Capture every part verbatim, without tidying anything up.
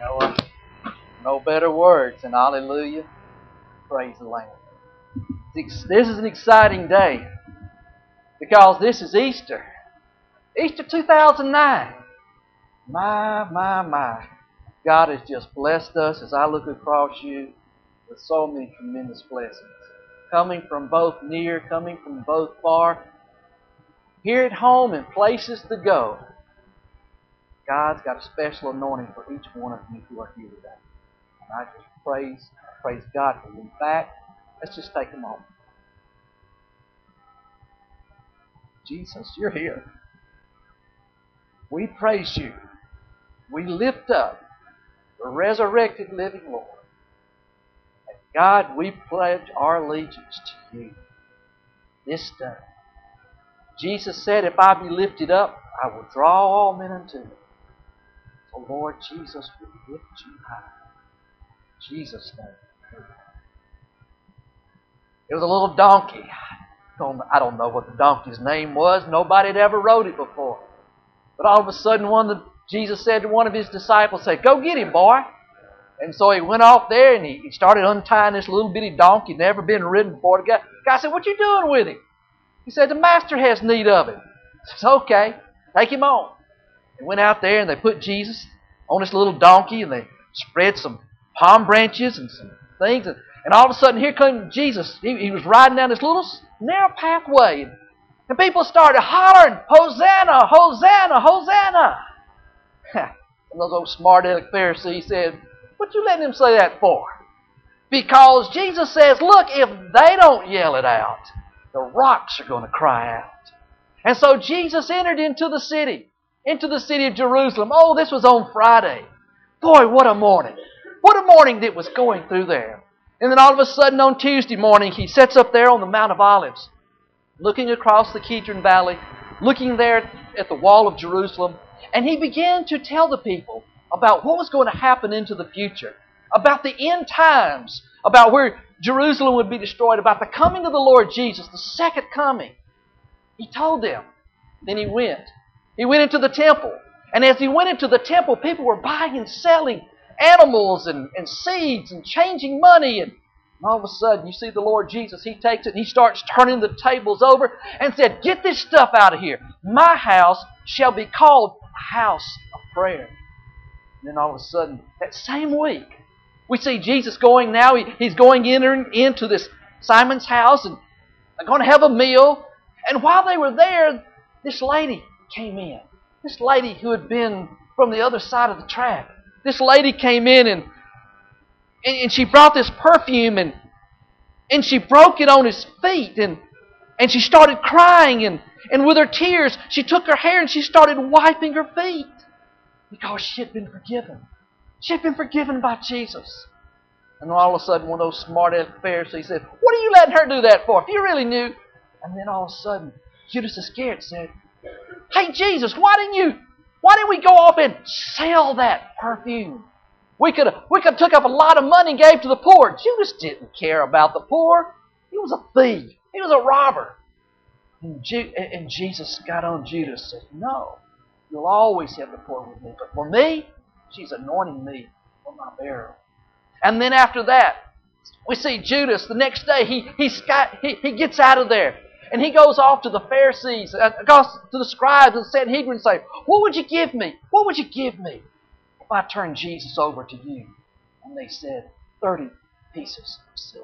No, uh, no better words than hallelujah, praise the Lamb. This is an exciting day because this is Easter. Easter two thousand nine. My, my, my. God has just blessed us as I look across you with so many tremendous blessings. Coming from both near, coming from both far. Here at home and places to go. God's got a special anointing for each one of you who are here today. And I just praise, I praise God for you. In fact, let's just take a moment. Jesus, you're here. We praise you. We lift up the resurrected living Lord. And God, we pledge our allegiance to you this day. Jesus said, if I be lifted up, I will draw all men unto me. So Lord Jesus, we lift you high. In Jesus' name. There was a little donkey. I don't know what the donkey's name was. Nobody had ever rode it before. But all of a sudden, one of the, Jesus said to one of his disciples, said, go get him, boy. And so he went off there and he, he started untying this little bitty donkey, never been ridden before. The guy, the guy said, what you doing with him? He said, the master has need of him. He said, okay, take him on. They went out there and they put Jesus on this little donkey and they spread some palm branches and some things. And, and all of a sudden, here came Jesus. He, he was riding down this little narrow pathway. And, and people started hollering, Hosanna, Hosanna, Hosanna. And those old smart-aleck Pharisees said, what you letting them say that for? Because Jesus says, look, if they don't yell it out, the rocks are going to cry out. And so Jesus entered into the city, into the city of Jerusalem. Oh, this was on Friday. Boy, what a morning. What a morning that was going through there. And then all of a sudden on Tuesday morning, he sits up there on the Mount of Olives, looking across the Kidron Valley, looking there at the wall of Jerusalem, and he began to tell the people about what was going to happen into the future, about the end times, about where Jerusalem would be destroyed, about the coming of the Lord Jesus, the second coming. He told them. Then he went. He went into the temple. And as he went into the temple, people were buying and selling animals and, and seeds and changing money. And all of a sudden, you see the Lord Jesus, He takes it and He starts turning the tables over and said, get this stuff out of here. My house shall be called a house of prayer. And then all of a sudden, that same week, we see Jesus going now. He, he's going entering into this Simon's house and they're going to have a meal. And while they were there, this lady came in. This lady who had been from the other side of the track. This lady came in and, and, and she brought this perfume and, and she broke it on His feet. And, and she started crying. And, and with her tears, she took her hair and she started wiping her feet. Because she had been forgiven. She had been forgiven by Jesus. And all of a sudden, one of those smart-aleck Pharisees said, what are you letting her do that for? If you really knew. And then all of a sudden, Judas Iscariot said, hey, Jesus, why didn't you, why didn't we go off and sell that perfume? We could have we could have took up a lot of money and gave to the poor. Judas didn't care about the poor. He was a thief. He was a robber. And, Ju- and Jesus got on Judas and said, no, you'll always have the poor with me. But for me, she's anointing me for my burial. And then after that, we see Judas the next day, he, he, he, he gets out of there. And he goes off to the Pharisees, uh, goes to the scribes and Sanhedrin and say, what would you give me? What would you give me if I turned Jesus over to you? And they said, thirty pieces of silver.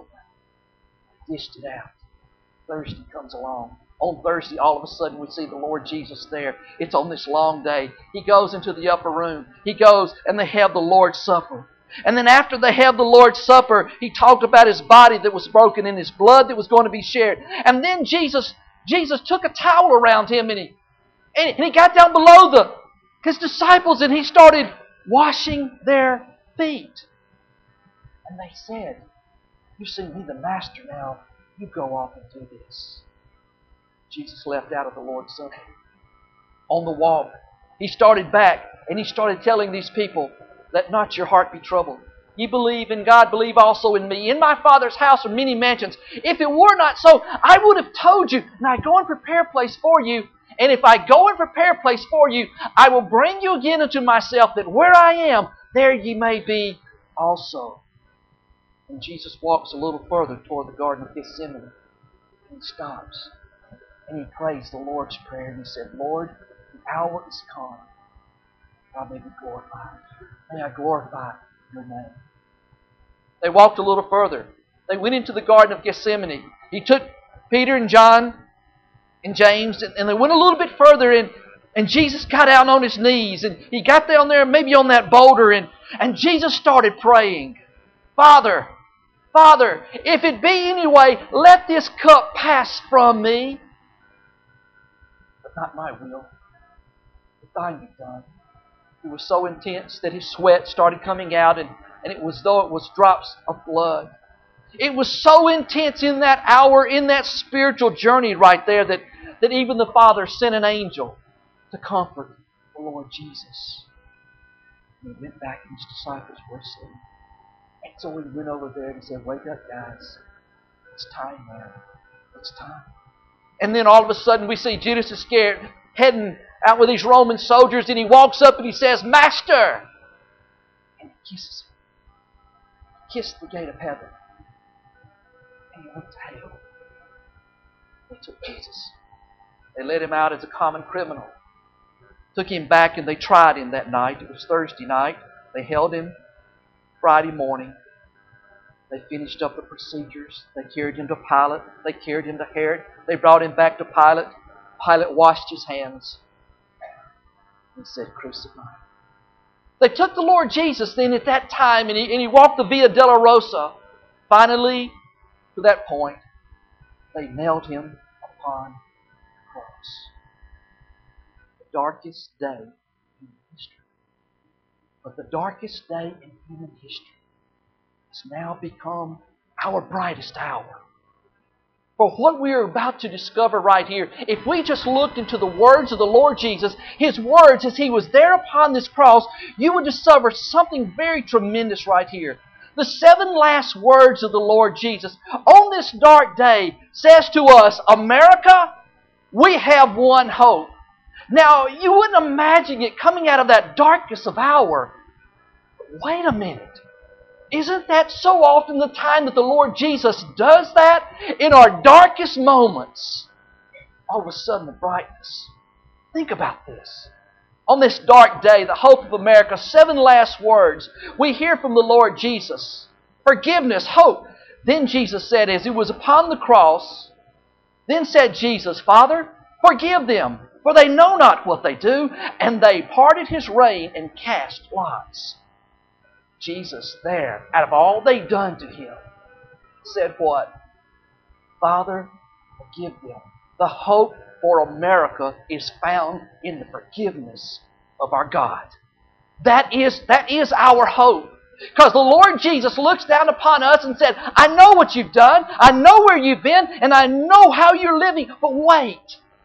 They dished it out. Thursday comes along. On Thursday, all of a sudden, we see the Lord Jesus there. It's on this long day. He goes into the upper room. He goes and they have the Lord's Supper. And then after they have the Lord's Supper, He talked about His body that was broken and His blood that was going to be shared. And then Jesus Jesus took a towel around Him and He, and He got down below the His disciples and He started washing their feet. And they said, you see me, the Master, now. You go off and do this. Jesus left out of the Lord's Supper. On the walk, He started back and He started telling these people, let not your heart be troubled. Ye believe in God, believe also in me. In my Father's house are many mansions. If it were not so, I would have told you. Now I go and prepare a place for you. And if I go and prepare a place for you, I will bring you again unto myself, that where I am, there ye may be also. And Jesus walks a little further toward the Garden of Gethsemane. And he stops. And he prays the Lord's Prayer. And he said, Lord, the hour is come. I may be glorified. May I glorify your name. They walked a little further. They went into the Garden of Gethsemane. He took Peter and John and James, and they went a little bit further, and, and Jesus got down on his knees, and he got down there maybe on that boulder, and, and Jesus started praying, Father, Father, if it be any way, let this cup pass from me. But not my will, but thine be done. It was so intense that his sweat started coming out, and, and it was as though it was drops of blood. It was so intense in that hour, in that spiritual journey right there, that, that even the Father sent an angel to comfort the Lord Jesus. And he went back, and his disciples were asleep. And so he went over there and said, wake up, guys. It's time now. It's time. And then all of a sudden we see Judas Iscariot heading out with these Roman soldiers, and he walks up and he says, Master! And he kisses him. He kissed the gate of heaven. And he went to hell. They took Jesus. They let him out as a common criminal. Took him back and they tried him that night. It was Thursday night. They held him Friday morning. They finished up the procedures. They carried him to Pilate. They carried him to Herod. They brought him back to Pilate. Pilate washed his hands and said, crucify him. They took the Lord Jesus then at that time, and he, and he walked the Via Dolorosa. Finally, to that point, they nailed him upon the cross. The darkest day in human history. But the darkest day in human history has now become our brightest hour. For what we are about to discover right here, if we just looked into the words of the Lord Jesus, His words as He was there upon this cross, you would discover something very tremendous right here. The seven last words of the Lord Jesus on this dark day says to us, America, we have one hope. Now, you wouldn't imagine it coming out of that darkest of hour. Wait a minute. Isn't that so often the time that the Lord Jesus does that? In our darkest moments, all of a sudden the brightness. Think about this. On this dark day, the hope of America, seven last words. We hear from the Lord Jesus. Forgiveness, hope. Then Jesus said, as He was upon the cross, then said Jesus, Father, forgive them, for they know not what they do. And they parted His rein and cast lots. Jesus there, out of all they'd done to Him, said what? Father, forgive them. The hope for America is found in the forgiveness of our God. That is, that is our hope. Because the Lord Jesus looks down upon us and said, I know what you've done, I know where you've been, and I know how you're living, but wait.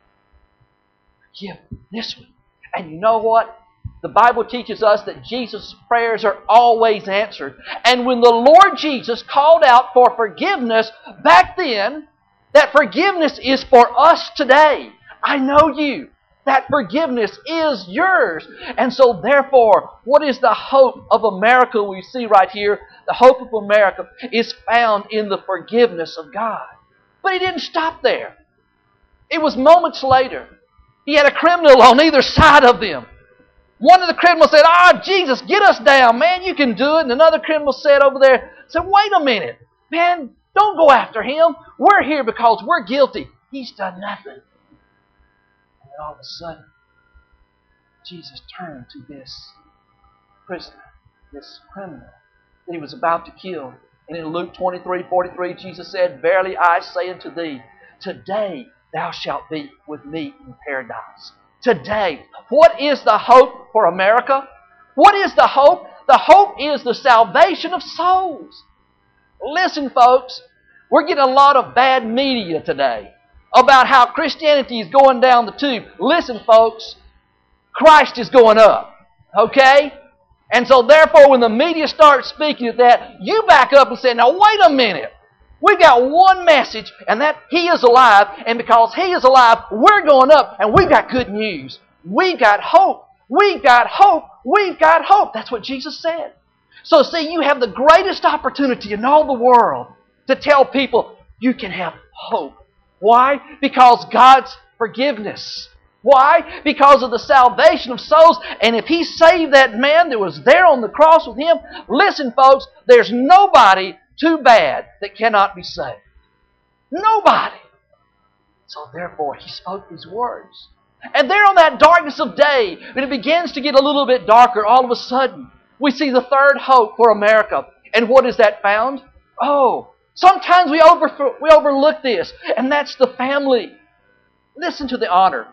Forgive this one. And you know what? The Bible teaches us that Jesus' prayers are always answered. And when the Lord Jesus called out for forgiveness back then, that forgiveness is for us today. I know you. That forgiveness is yours. And so therefore, what is the hope of America we see right here? The hope of America is found in the forgiveness of God. But He didn't stop there. It was moments later. He had a criminal on either side of them. One of the criminals said, ah, Jesus, get us down, man, you can do it. And another criminal said over there, said, wait a minute, man, don't go after him. We're here because we're guilty. He's done nothing. And then all of a sudden, Jesus turned to this prisoner, this criminal that He was about to kill. And in Luke twenty-three forty-three, Jesus said, verily I say unto thee, today thou shalt be with me in paradise. Today. What is the hope for America? What is the hope? The hope is the salvation of souls. Listen, folks, we're getting a lot of bad media today about how Christianity is going down the tube. Listen, folks, Christ is going up. Okay? And so therefore, when the media starts speaking of that, you back up and say, now wait a minute. We've got one message, and that He is alive, and because He is alive, we're going up, and we've got good news. We've got hope. We've got hope We've got hope. That's what Jesus said. So see, you have the greatest opportunity in all the world to tell people you can have hope. Why? Because God's forgiveness. Why? Because of the salvation of souls. And if He saved that man that was there on the cross with Him, listen folks, there's nobody too bad that cannot be saved. Nobody. So therefore He spoke these words. And there on that darkness of day, when it begins to get a little bit darker, all of a sudden, we see the third hope for America. And what is that found? Oh, sometimes we, over, we overlook this, and that's the family. Listen to the honor.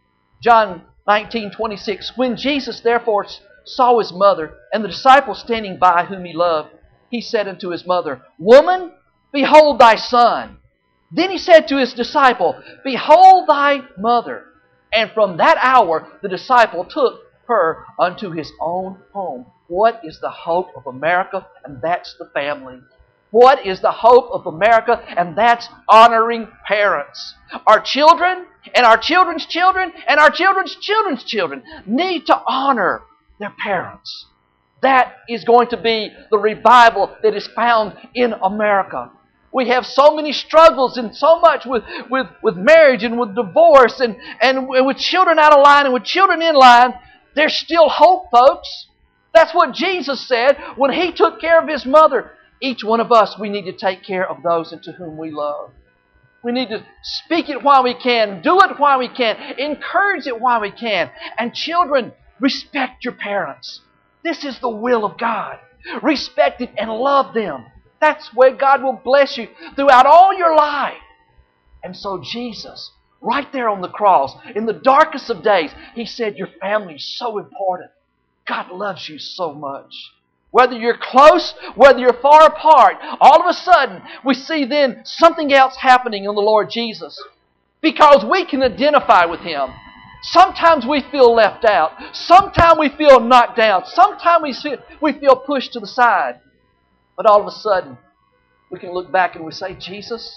John nineteen twenty-six. When Jesus therefore saw His mother and the disciple standing by whom He loved, He said unto His mother, Woman, behold thy son. Then He said to His disciple, Behold thy mother. And from that hour the disciple took her unto his own home. What is the hope of America? And that's the family. What is the hope of America? And that's honoring parents. Our children and our children's children and our children's children's children need to honor their parents. That is going to be the revival that is found in America. We have so many struggles and so much with, with, with marriage and with divorce and, and with children out of line and with children in line. There's still hope, folks. That's what Jesus said when He took care of His mother. Each one of us, we need to take care of those into whom we love. We need to speak it while we can, do it while we can, encourage it while we can. And children, respect your parents. This is the will of God. Respect it and love them. That's where God will bless you throughout all your life. And so Jesus, right there on the cross, in the darkest of days, He said, your family is so important. God loves you so much. Whether you're close, whether you're far apart, all of a sudden we see then something else happening in the Lord Jesus. Because we can identify with Him. Sometimes we feel left out. Sometimes we feel knocked down. Sometimes we feel, we feel pushed to the side. But all of a sudden, we can look back and we say, Jesus,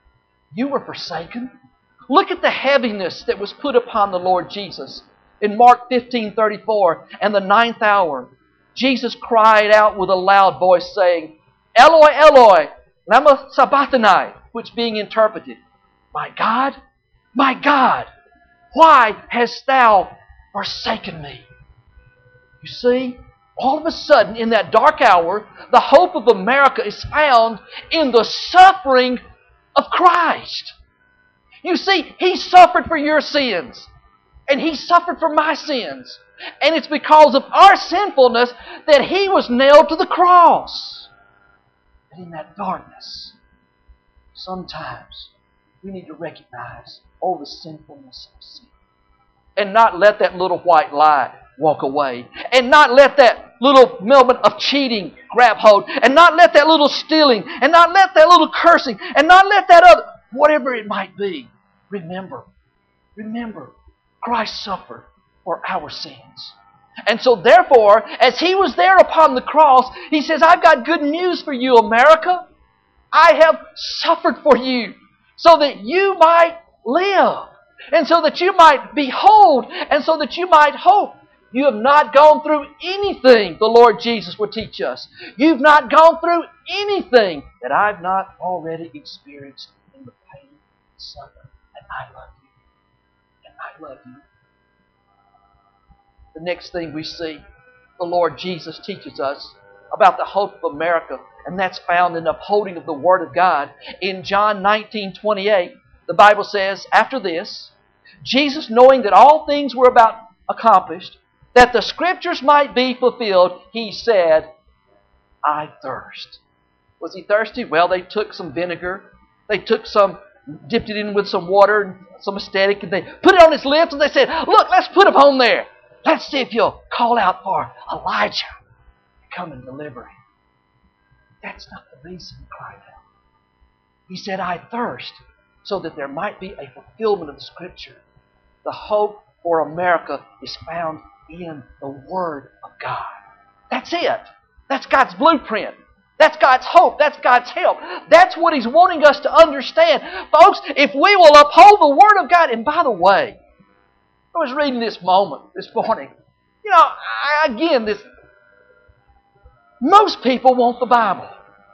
You were forsaken. Look at the heaviness that was put upon the Lord Jesus. In Mark fifteen thirty-four, and the ninth hour, Jesus cried out with a loud voice, saying, Eloi, Eloi, lama sabachthani, which being interpreted, My God, my God, why hast Thou forsaken me? You see, all of a sudden, in that dark hour, the hope of America is found in the suffering of Christ. You see, He suffered for your sins. And He suffered for my sins. And it's because of our sinfulness that He was nailed to the cross. And in that darkness, sometimes we need to recognize all the sinfulness of sin. And not let that little white lie walk away. And not let that little moment of cheating grab hold. And not let that little stealing. And not let that little cursing. And not let that other, whatever it might be. Remember, remember, Christ suffered for our sins. And so therefore, as He was there upon the cross, He says, I've got good news for you, America. I have suffered for you so that you might live. And so that you might behold. And so that you might hope. You have not gone through anything the Lord Jesus would teach us. You've not gone through anything that I've not already experienced in the pain and suffering. And I love you. And I love you. The next thing we see, the Lord Jesus teaches us about the hope of America, and that's found in the upholding of the Word of God. In John nineteen twenty-eight, the Bible says, after this, Jesus, knowing that all things were about accomplished, that the Scriptures might be fulfilled, He said, I thirst. Was He thirsty? Well, they took some vinegar. They took some, dipped it in with some water and some aesthetic, and they put it on His lips, and they said, look, let's put Him on there. Let's see if you'll call out for Elijah to come and deliver Him. That's not the reason He cried out. He said, I thirst, so that there might be a fulfillment of the Scripture. The hope for America is found in the Word of God. That's it. That's God's blueprint. That's God's hope. That's God's help. That's what He's wanting us to understand. Folks, if we will uphold the Word of God, and by the way, I was reading this moment this morning. You know, I, again, this most people want the Bible.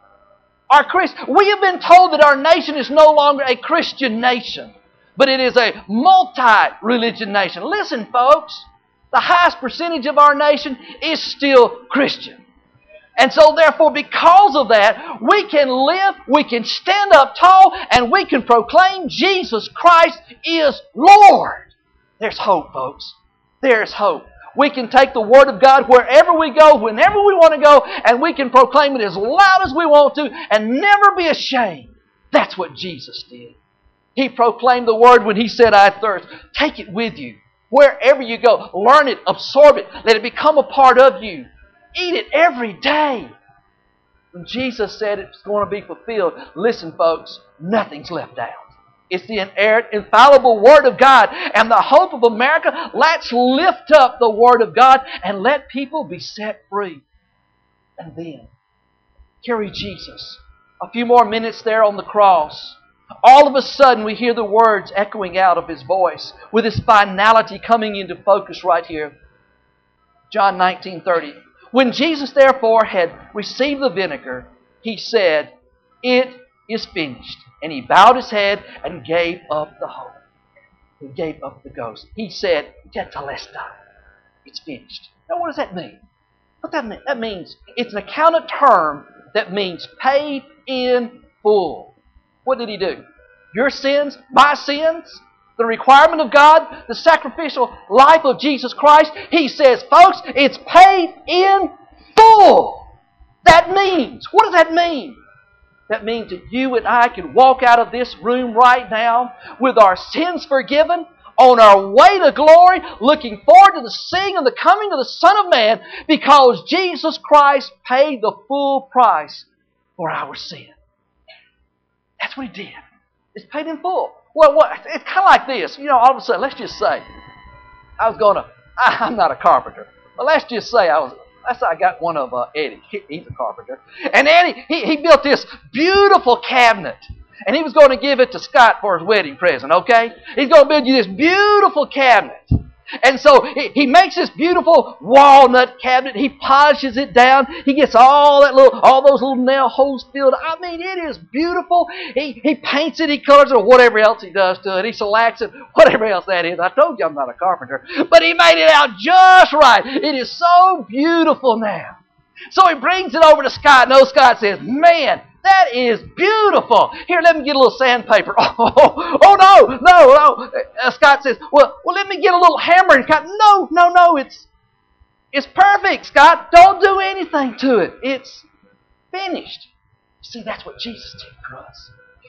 Our Christ, we have been told that our nation is no longer a Christian nation, but it is a multi-religion nation. Listen, folks, the highest percentage of our nation is still Christian. And so therefore, because of that, we can live, we can stand up tall, and we can proclaim Jesus Christ is Lord. There's hope, folks. There's hope. We can take the Word of God wherever we go, whenever we want to go, and we can proclaim it as loud as we want to and never be ashamed. That's what Jesus did. He proclaimed the Word when He said, I thirst. Take it with you. Wherever you go, learn it, absorb it, let it become a part of you. Eat it every day. When Jesus said it's going to be fulfilled, listen, folks, nothing's left out. It's the inerrant, infallible Word of God and the hope of America. Let's lift up the Word of God and let people be set free. And then, carry Jesus. A few more minutes there on the cross. All of a sudden we hear the words echoing out of His voice with His finality coming into focus right here. John nineteen thirty. When Jesus therefore had received the vinegar, He said, it is finished. And He bowed His head and gave up the hope. He gave up the ghost. He said, Tetelestai. It's finished. Now what does that mean? What that mean? That means it's an accounted term that means paid in full. What did He do? Your sins, my sins, the requirement of God, the sacrificial life of Jesus Christ. He says, folks, it's paid in full. That means, what does that mean? That means that you and I can walk out of this room right now with our sins forgiven, on our way to glory, looking forward to the seeing and the coming of the Son of Man, because Jesus Christ paid the full price for our sin. That's what He did. It's paid in full. Well, what, it's kind of like this. You know, all of a sudden, let's just say, I was going to, I'm not a carpenter, but let's just say I was, let's say I got one of uh, Eddie. He, he's a carpenter. And Eddie, he, he built this beautiful cabinet. And he was going to give it to Scott for his wedding present, okay? He's going to build you this beautiful cabinet. And so he, he makes this beautiful walnut cabinet. He polishes it down. He gets all that little, all those little nail holes filled. I mean, it is beautiful. He he paints it, he colors it, or whatever else he does to it. He selects it, whatever else that is. I told you I'm not a carpenter. But he made it out just right. It is so beautiful now. So he brings it over to Scott, and old Scott says, man, that is beautiful. Here, let me get a little sandpaper. Oh, oh, oh no, no, no. Uh, Scott says, well, well, let me get a little hammer. And Scott, no, no, no, it's, it's perfect, Scott. Don't do anything to it. It's finished. See, that's what Jesus did for us.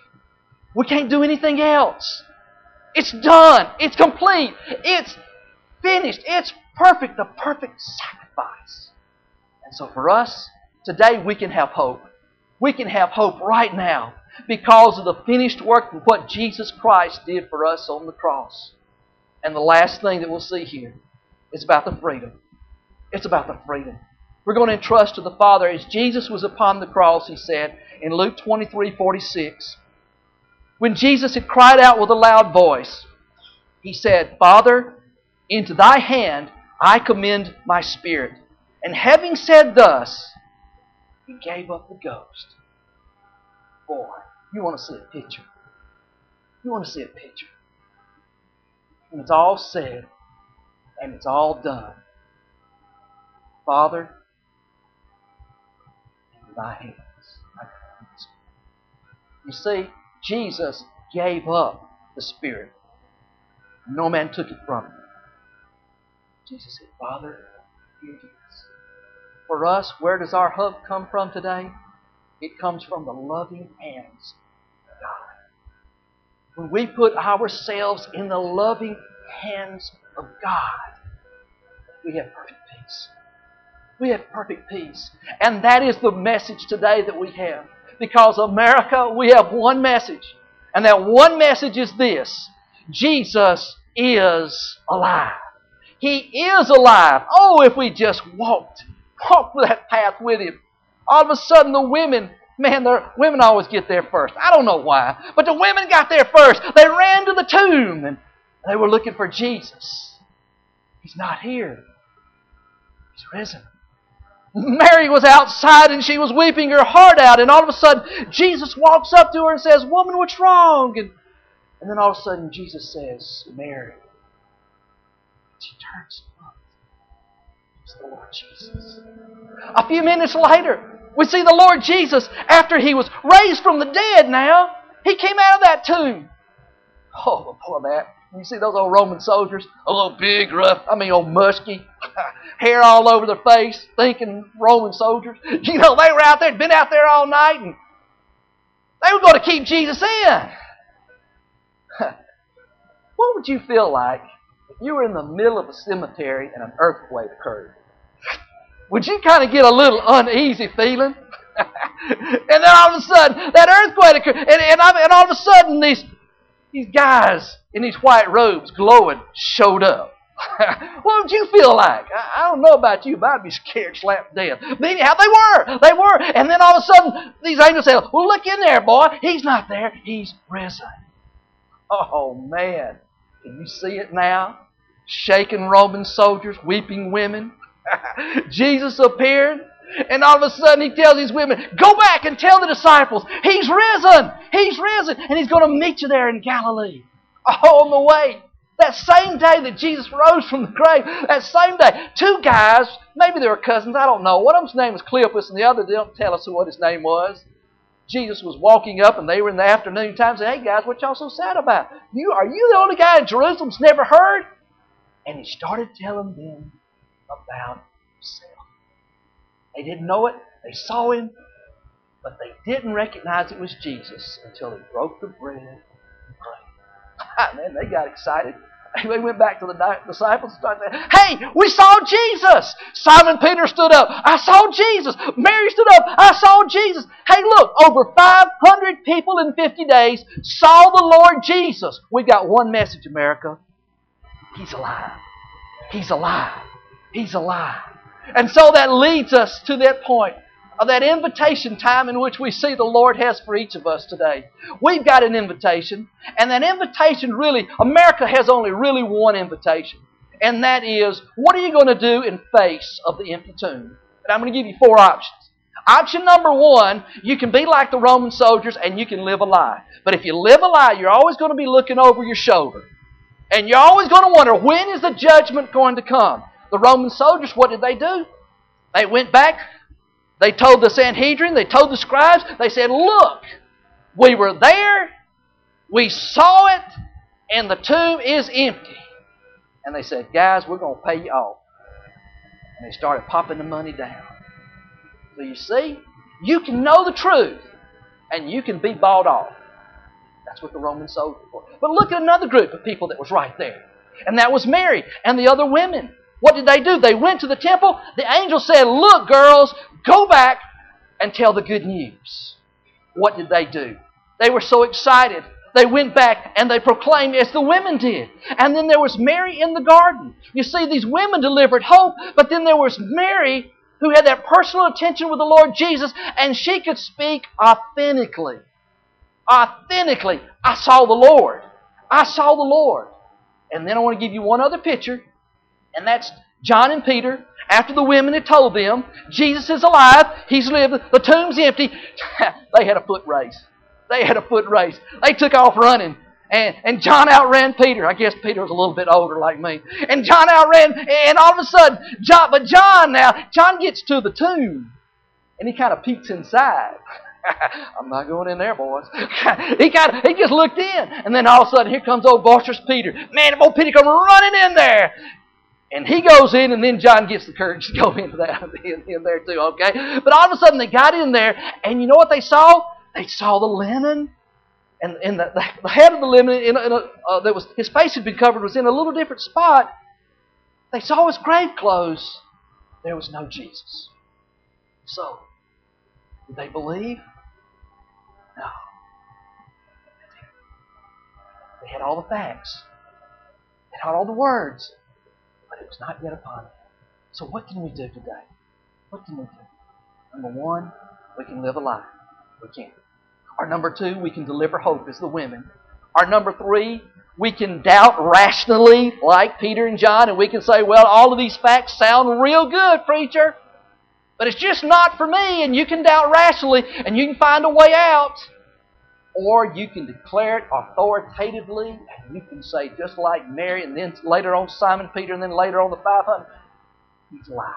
We can't do anything else. It's done. It's complete. It's finished. It's perfect. The perfect sacrifice. And so for us, today we can have hope. We can have hope right now because of the finished work of what Jesus Christ did for us on the cross. And the last thing that we'll see here is about the freedom. It's about the freedom. We're going to entrust to the Father. As Jesus was upon the cross, He said in Luke twenty-three forty-six, when Jesus had cried out with a loud voice, He said, Father, into Thy hand I commend my spirit. And having said thus, He gave up the ghost. Boy, you want to see a picture. You want to see a picture. And it's all said, and it's all done. Father, in Thy hands I commend the Spirit. You see, Jesus gave up the Spirit. No man took it from Him. Jesus said, Father, here it is. For us, where does our hope come from today? It comes from the loving hands of God. When we put ourselves in the loving hands of God, we have perfect peace. We have perfect peace. And that is the message today that we have. Because America, we have one message. And that one message is this: Jesus is alive. He is alive. Oh, if we just walked Walk that path with Him. All of a sudden the women, man, the women always get there first. I don't know why, but the women got there first. They ran to the tomb and they were looking for Jesus. He's not here. He's risen. Mary was outside and she was weeping her heart out. And all of a sudden, Jesus walks up to her and says, "Woman, what's wrong?" And, and then all of a sudden, Jesus says, "Mary." She turns to look. It's the Lord Jesus. A few minutes later, we see the Lord Jesus, after He was raised from the dead now, He came out of that tomb. Oh, boy, that. You see those old Roman soldiers? A little big, rough, I mean, old musky. Hair all over their face, thinking Roman soldiers. You know, they were out there, been out there all night, and they were going to keep Jesus in. What would you feel like if you were in the middle of a cemetery and an earthquake occurred? Would you kind of get a little uneasy feeling? And then all of a sudden, that earthquake occurred, and, and, and all of a sudden, these, these guys in these white robes, glowing, showed up. What would you feel like? I, I don't know about you, but I'd be scared slapped to death. But anyhow, they were. They were. And then all of a sudden, these angels said, "Well, look in there, boy. He's not there. He's risen." Oh, man. Can you see it now? Shaking Roman soldiers, weeping women. Jesus appeared. And all of a sudden he tells these women, "Go back and tell the disciples, He's risen. He's risen. And He's going to meet you there in Galilee." Oh, on the way. That same day that Jesus rose from the grave, that same day, two guys, maybe they were cousins, I don't know. One of them's name was Cleopas and the other didn't tell us what his name was. Jesus was walking up and they were in the afternoon time saying, "Hey guys, what y'all so sad about? You Are you the only guy in Jerusalem that's never heard?" And He started telling them about Himself. They didn't know it. They saw Him. But they didn't recognize it was Jesus until He broke the bread and prayed. Man, they got excited. They went back to the disciples and started saying, "Hey, we saw Jesus!" Simon Peter stood up. "I saw Jesus." Mary stood up. "I saw Jesus." Hey, look, over five hundred people in fifty days saw the Lord Jesus. We got one message, America. He's alive. He's alive. He's alive. And so that leads us to that point of that invitation time in which we see the Lord has for each of us today. We've got an invitation, and that invitation really, America has only really one invitation, and that is, what are you going to do in face of the empty tomb? And I'm going to give you four options. Option number one, you can be like the Roman soldiers and you can live a lie. But if you live a lie, you're always going to be looking over your shoulder. And you're always going to wonder, when is the judgment going to come? The Roman soldiers, what did they do? They went back. They told the Sanhedrin, they told the scribes, they said, "Look, we were there, we saw it, and the tomb is empty." And they said, "Guys, we're going to pay you off." And they started popping the money down. So you see, you can know the truth, and you can be bought off. That's what the Roman soldiers were. But look at another group of people that was right there. And that was Mary and the other women. What did they do? They went to the temple. The angel said, "Look, girls, go back and tell the good news." What did they do? They were so excited. They went back and they proclaimed as the women did. And then there was Mary in the garden. You see, these women delivered hope, but then there was Mary who had that personal attention with the Lord Jesus, and she could speak authentically. Authentically, "I saw the Lord. I saw the Lord." And then I want to give you one other picture, and that's John and Peter. After the women had told them, Jesus is alive, He's lived, the tomb's empty, they had a foot race. They had a foot race. They took off running. And, and John outran Peter. I guess Peter was a little bit older like me. And John outran, and all of a sudden, John, but John now, John gets to the tomb. And he kind of peeks inside. I'm not going in there, boys. he kind of, he just looked in. And then all of a sudden, here comes old boisterous Peter. Man, old Peter comes running in there. And he goes in, and then John gets the courage to go into that in, in there too, okay? But all of a sudden, they got in there, and you know what they saw? They saw the linen, and, and the, the head of the linen, in a, in a, uh, that was his face had been covered, was in a little different spot. They saw his grave clothes. There was no Jesus. So, did they believe? No. They had all the facts. They had all the words. But it was not yet upon them. So what can we do today? What can we do? Number one, we can live a lie. We can. Or number two, we can deliver hope as the women. Or number three, We can doubt rationally like Peter and John, and we can say, well, all of these facts sound real good, preacher, but it's just not for me, and you can doubt rationally, and you can find a way out. Or you can declare it authoritatively, and you can say, just like Mary, and then later on Simon Peter, and then later on the five hundred, He's alive.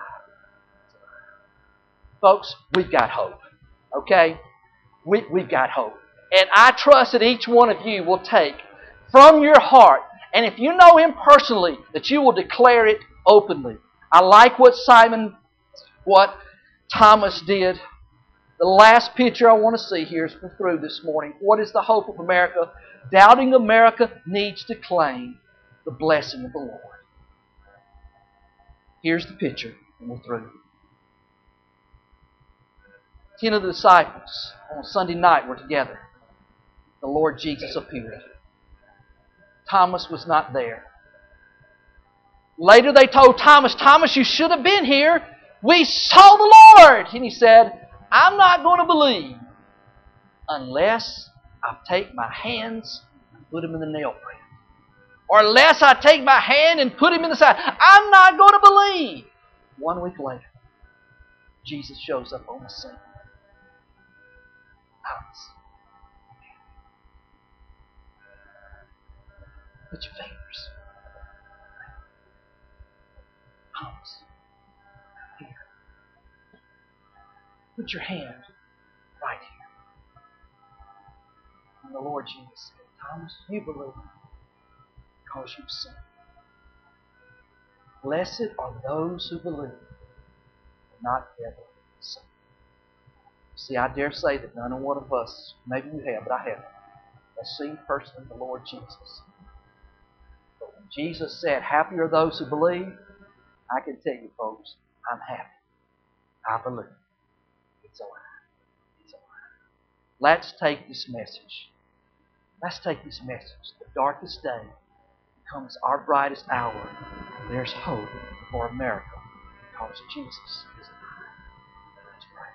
Folks, we've got hope. Okay? We, we've got hope. And I trust that each one of you will take from your heart, and if you know Him personally, that you will declare it openly. I like what Simon, what Thomas did. The last picture I want to see here as we're through this morning. What is the hope of America? Doubting America needs to claim the blessing of the Lord. Here's the picture, and we're through. Ten of the disciples on Sunday night were together. The Lord Jesus appeared. Thomas was not there. Later they told Thomas, Thomas, you should have been here. We saw the Lord. And he said, I'm not going to believe unless I take my hands and put them in the nail print. Or unless I take my hand and put him in the side. I'm not going to believe. One week later, Jesus shows up on the scene. Thomas, put your fingers. Thomas, here. Put your hand right here. And the Lord Jesus said, Thomas, you believe because you've seen. Blessed are those who believe, and not ever see. See, I dare say that none of one of us, maybe you have, but I haven't, has seen personally the Lord Jesus. But when Jesus said, happy are those who believe, I can tell you, folks, I'm happy. I believe. It's alive. It's alive. Let's take this message. Let's take this message. The darkest day becomes our brightest hour. There's hope for America because Jesus is alive. Let's pray.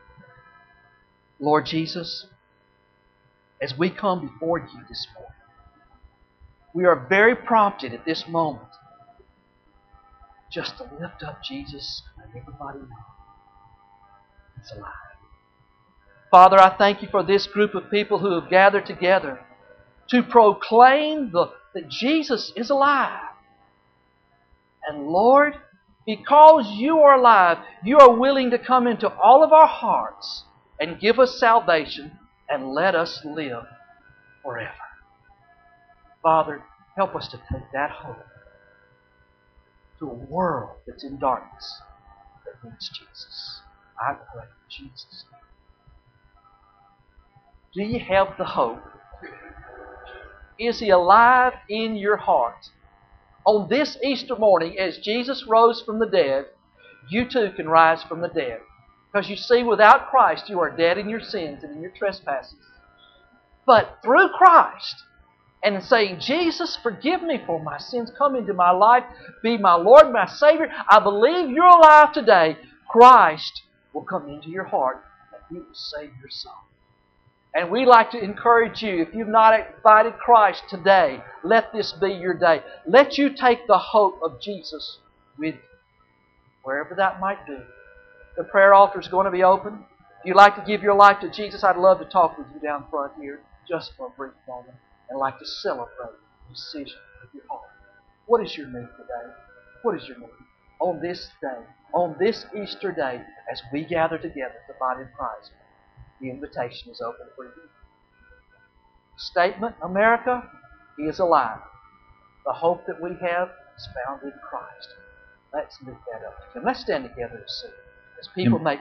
Lord Jesus, as we come before you this morning, we are very prompted at this moment just to lift up Jesus and let everybody know He's alive. Father, I thank you for this group of people who have gathered together to proclaim the, that Jesus is alive. And Lord, because you are alive, you are willing to come into all of our hearts and give us salvation and let us live forever. Father, help us to take that hope to a world that's in darkness that needs Jesus. I pray in Jesus' name. Do you have the hope? Is He alive in your heart? On this Easter morning, as Jesus rose from the dead, you too can rise from the dead. Because you see, without Christ, you are dead in your sins and in your trespasses. But through Christ, and saying, Jesus, forgive me for my sins. Come into my life. Be my Lord, my Savior. I believe you're alive today. Christ will come into your heart and He will save your soul. And we'd like to encourage you, if you've not invited Christ today, let this be your day. Let you take the hope of Jesus with you, wherever that might be. The prayer altar is going to be open. If you'd like to give your life to Jesus, I'd love to talk with you down front here just for a brief moment. And like to celebrate the decision of your heart. What is your need today? What is your need? On this day, on this Easter day, as we gather together to body of Christ, the invitation is open for you. Statement, America, He is alive. The hope that we have is found in Christ. Let's lift that up. And let's stand together and sing as people make